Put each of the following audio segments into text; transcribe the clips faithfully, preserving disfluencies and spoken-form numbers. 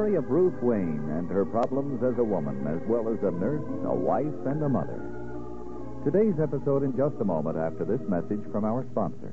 story of Ruth Wayne and her problems as a woman, as well as a nurse, a wife, and a mother. Today's episode in just a moment after this message from our sponsor.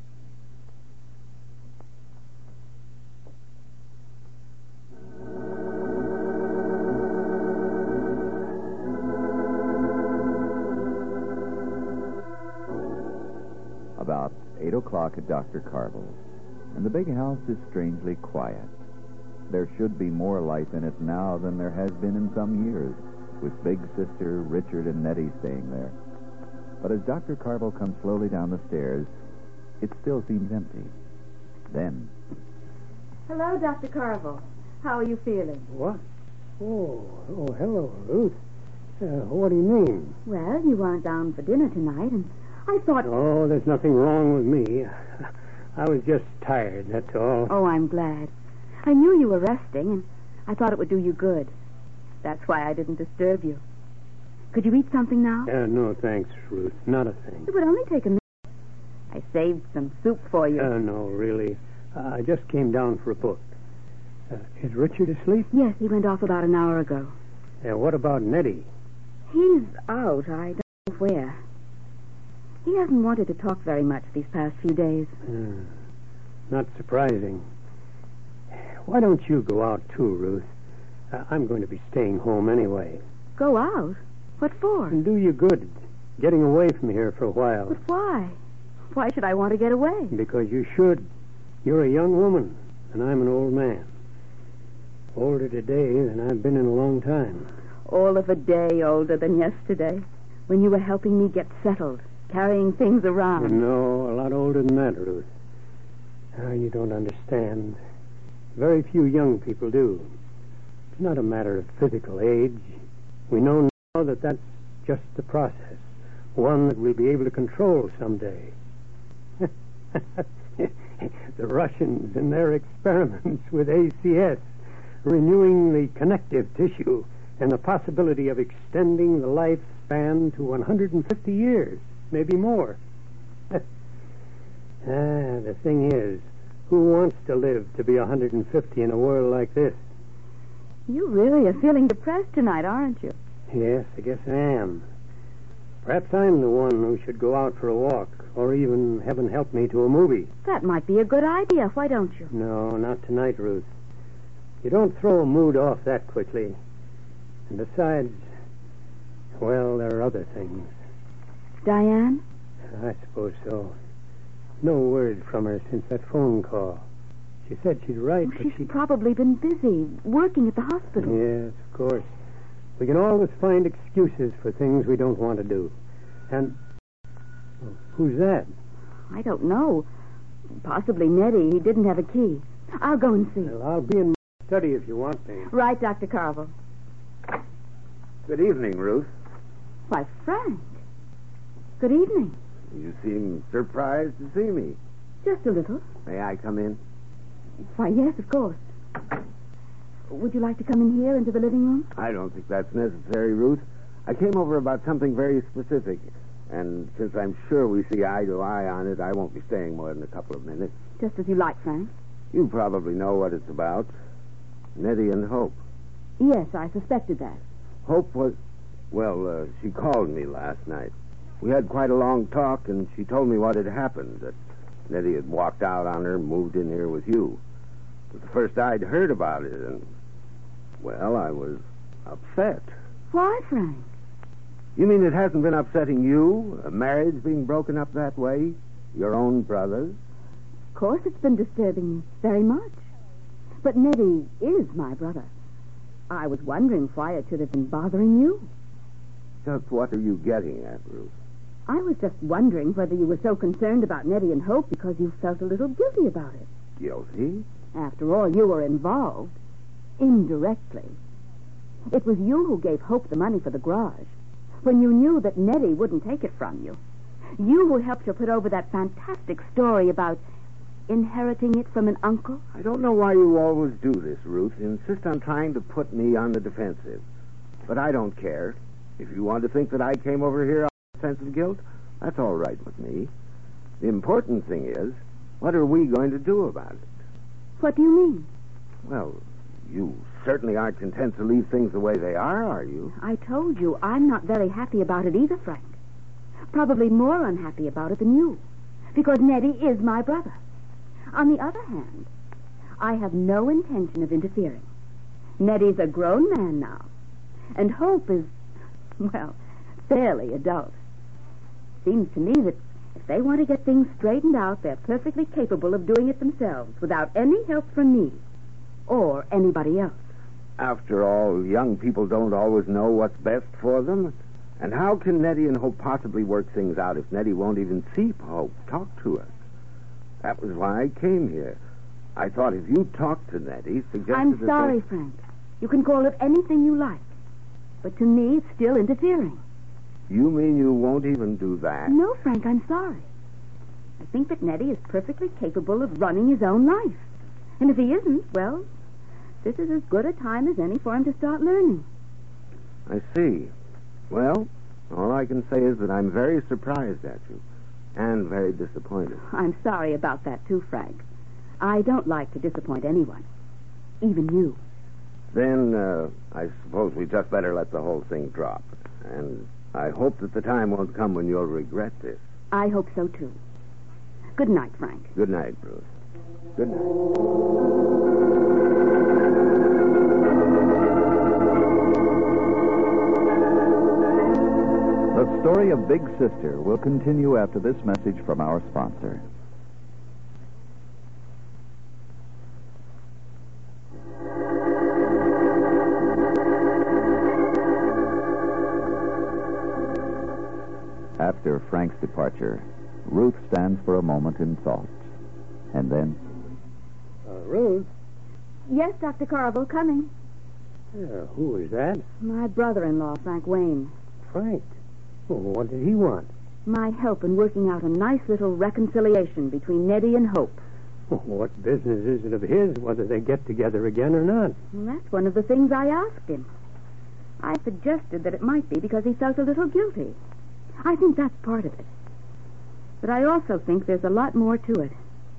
About eight o'clock at Doctor Carville's, and the big house is strangely quiet. There should be more life in it now than there has been in some years, with Big Sister, Richard, and Nettie staying there. But as Doctor Carville comes slowly down the stairs, it still seems empty. Then... Hello, Doctor Carville. How are you feeling? What? Oh, oh, hello, Ruth. Uh, what do you mean? Well, you weren't down for dinner tonight, and I thought... Oh, there's nothing wrong with me. I was just tired, that's all. Oh, I'm glad. I knew you were resting, and I thought it would do you good. That's why I didn't disturb you. Could you eat something now? Uh, no, thanks, Ruth. Not a thing. It would only take a minute. I saved some soup for you. Uh, no, really. Uh, I just came down for a book. Uh, is Richard asleep? Yes, he went off about an hour ago. Uh, what about Nettie? He's out. I don't know where. He hasn't wanted to talk very much these past few days. Uh, not surprising. Why don't you go out, too, Ruth? Uh, I'm going to be staying home anyway. Go out? What for? And do you good, getting away from here for a while. But why? Why should I want to get away? Because you should. You're a young woman, and I'm an old man. Older today than I've been in a long time. All of a day older than yesterday, when you were helping me get settled, carrying things around. No, a lot older than that, Ruth. Oh, you don't understand. Very few young people do. It's not a matter of physical age. We know now that that's just the process, one that we'll be able to control someday. The Russians and their experiments with A C S, renewing the connective tissue and the possibility of extending the lifespan to one hundred fifty years, maybe more. Ah, the thing is, who wants to live to be one hundred fifty in a world like this? You really are feeling depressed tonight, aren't you? Yes, I guess I am. Perhaps I'm the one who should go out for a walk, or even, heaven help me, to a movie. That might be a good idea. Why don't you? No, not tonight, Ruth. You don't throw a mood off that quickly. And besides, well, there are other things. Diane? I suppose so. No word from her since that phone call. She said she'd write, Oh, but she's she... probably been busy working at the hospital. Yes, of course. We can always find excuses for things we don't want to do. And... oh, who's that? I don't know. Possibly Nettie. He didn't have a key. I'll go and see. Well, I'll be in my study if you want me. Right, Doctor Carville. Good evening, Ruth. Why, Frank. Good evening. You seem surprised to see me. Just a little. May I come in? Why, yes, of course. Would you like to come in here into the living room? I don't think that's necessary, Ruth. I came over about something very specific. And since I'm sure we see eye to eye on it, I won't be staying more than a couple of minutes. Just as you like, Frank. You probably know what it's about. Nettie and Hope. Yes, I suspected that. Hope was... Well, uh, she called me last night. We had quite a long talk, and she told me what had happened, that Nettie had walked out on her and moved in here with you. It was the first I'd heard about it, and, well, I was upset. Why, Frank? You mean it hasn't been upsetting you, a marriage being broken up that way? Your own brothers? Of course it's been disturbing me very much. But Nettie is my brother. I was wondering why it should have been bothering you. Just what are you getting at, Ruth? I was just wondering whether you were so concerned about Nettie and Hope because you felt a little guilty about it. Guilty? After all, you were involved. Indirectly. It was you who gave Hope the money for the garage, when you knew that Nettie wouldn't take it from you. You who helped her put over that fantastic story about inheriting it from an uncle. I don't know why you always do this, Ruth. You insist on trying to put me on the defensive. But I don't care. If you want to think that I came over here out of a sense of guilt, that's all right with me. The important thing is, what are we going to do about it? What do you mean? Well, you certainly aren't content to leave things the way they are, are you? I told you I'm not very happy about it either, Frank. Probably more unhappy about it than you, because Nettie is my brother. On the other hand, I have no intention of interfering. Nettie's a grown man now, and Hope is, well, fairly adult. Seems to me that if they want to get things straightened out, they're perfectly capable of doing it themselves without any help from me or anybody else. After all, young people don't always know what's best for them. And how can Nettie and Hope possibly work things out if Nettie won't even see Hope, talk to her? That was why I came here. I thought if you talked to Nettie, suggested I'm that sorry, they... Frank. You can call it anything you like. But to me, it's still interfering. You mean you won't even do that? No, Frank, I'm sorry. I think that Nettie is perfectly capable of running his own life. And if he isn't, well, this is as good a time as any for him to start learning. I see. Well, all I can say is that I'm very surprised at you and very disappointed. I'm sorry about that, too, Frank. I don't like to disappoint anyone, even you. Then uh, I suppose we just better let the whole thing drop. And I hope that the time won't come when you'll regret this. I hope so, too. Good night, Frank. Good night, Bruce. Good night. The story of Big Sister will continue after this message from our sponsor. After Frank's departure, Ruth stands for a moment in thought. And then... Uh, Ruth? Yes, Doctor Carville, coming. Uh, who is that? My brother-in-law, Frank Wayne. Frank. Well, what did he want? My help in working out a nice little reconciliation between Nettie and Hope. Well, what business is it of his whether they get together again or not? Well, that's one of the things I asked him. I suggested that it might be because he felt a little guilty. I think that's part of it. But I also think there's a lot more to it.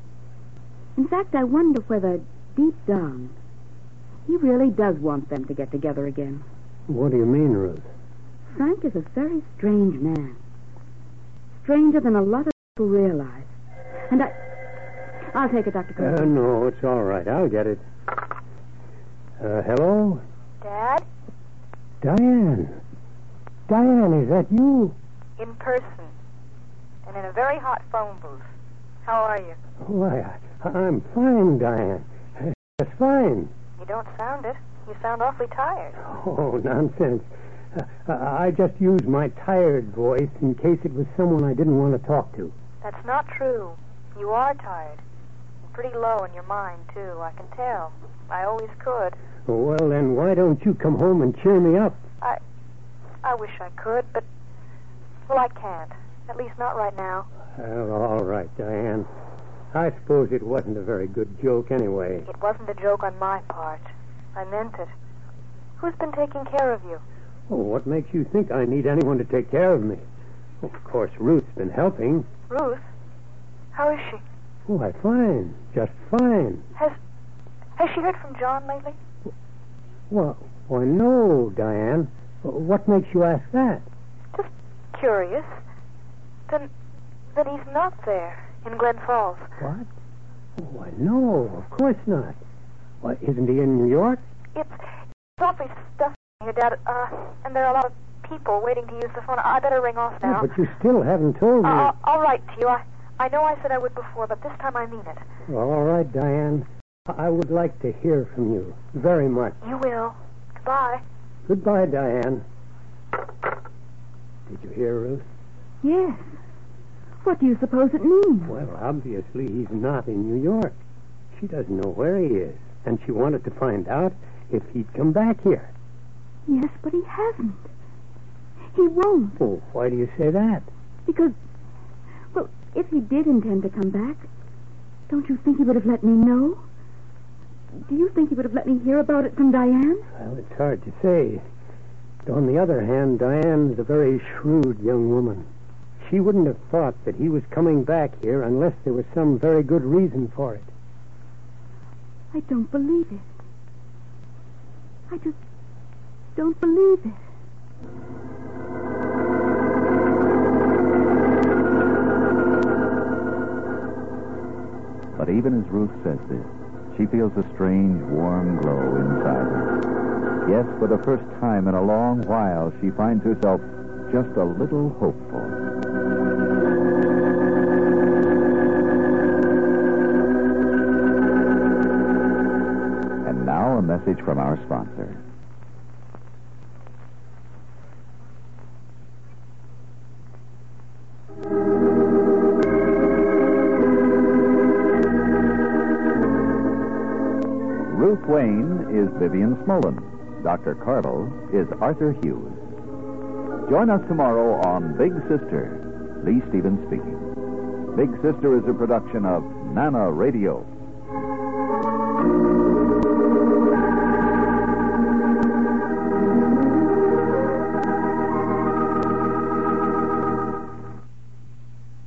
In fact, I wonder whether, deep down, he really does want them to get together again. What do you mean, Ruth? Frank is a very strange man. Stranger than a lot of people realize. And I... I'll take it, Doctor Carter. Uh, no, it's all right. I'll get it. Uh, hello? Dad? Diane. Diane, is that you? In person. And in a very hot phone booth. How are you? Why, I, I'm fine, Diane. That's fine. You don't sound it. You sound awfully tired. Oh, nonsense. Uh, I just used my tired voice in case it was someone I didn't want to talk to. That's not true. You are tired. And pretty low in your mind, too. I can tell. I always could. Well, then why don't you come home and cheer me up? I... I wish I could, but... Well, I can't. At least not right now. Well, all right, Diane. I suppose it wasn't a very good joke anyway. It wasn't a joke on my part. I meant it. Who's been taking care of you? Oh, what makes you think I need anyone to take care of me? Of course, Ruth's been helping. Ruth? How is she? Why, fine. Just fine. Has... Has she heard from John lately? Well, why, no, Diane. What makes you ask that? Just curious. Then... Then he's not there, in Glen Falls. What? Why, no, of course not. Why, isn't he in New York? It's... It's awfully stuffy here, Dad. Uh, and there are a lot of people waiting to use the phone. I better ring off now. Yeah, but you still haven't told me. Uh, I'll, I'll write to you. I, I know I said I would before, but this time I mean it. Well, all right, Diane. I would like to hear from you. Very much. You will. Goodbye. Goodbye, Diane. Did you hear, Ruth? Yes. What do you suppose it means? Well, obviously he's not in New York. She doesn't know where he is, and she wanted to find out if he'd come back here. Yes, but he hasn't. He won't. Oh, why do you say that? Because, well, if he did intend to come back, don't you think he would have let me know? Do you think he would have let me hear about it from Diane? Well, it's hard to say. But on the other hand, Diane's a very shrewd young woman. She wouldn't have thought that he was coming back here unless there was some very good reason for it. I don't believe it. I just don't believe it. But even as Ruth says this, she feels a strange, warm glow inside her. Yes, for the first time in a long while, she finds herself just a little hopeful. And now a message from our sponsor. Ruth Wayne is Vivian Smolin. Doctor Carvel is Arthur Hughes. Join us tomorrow on Big Sister. Lee Stevens speaking. Big Sister is a production of Nana Radio.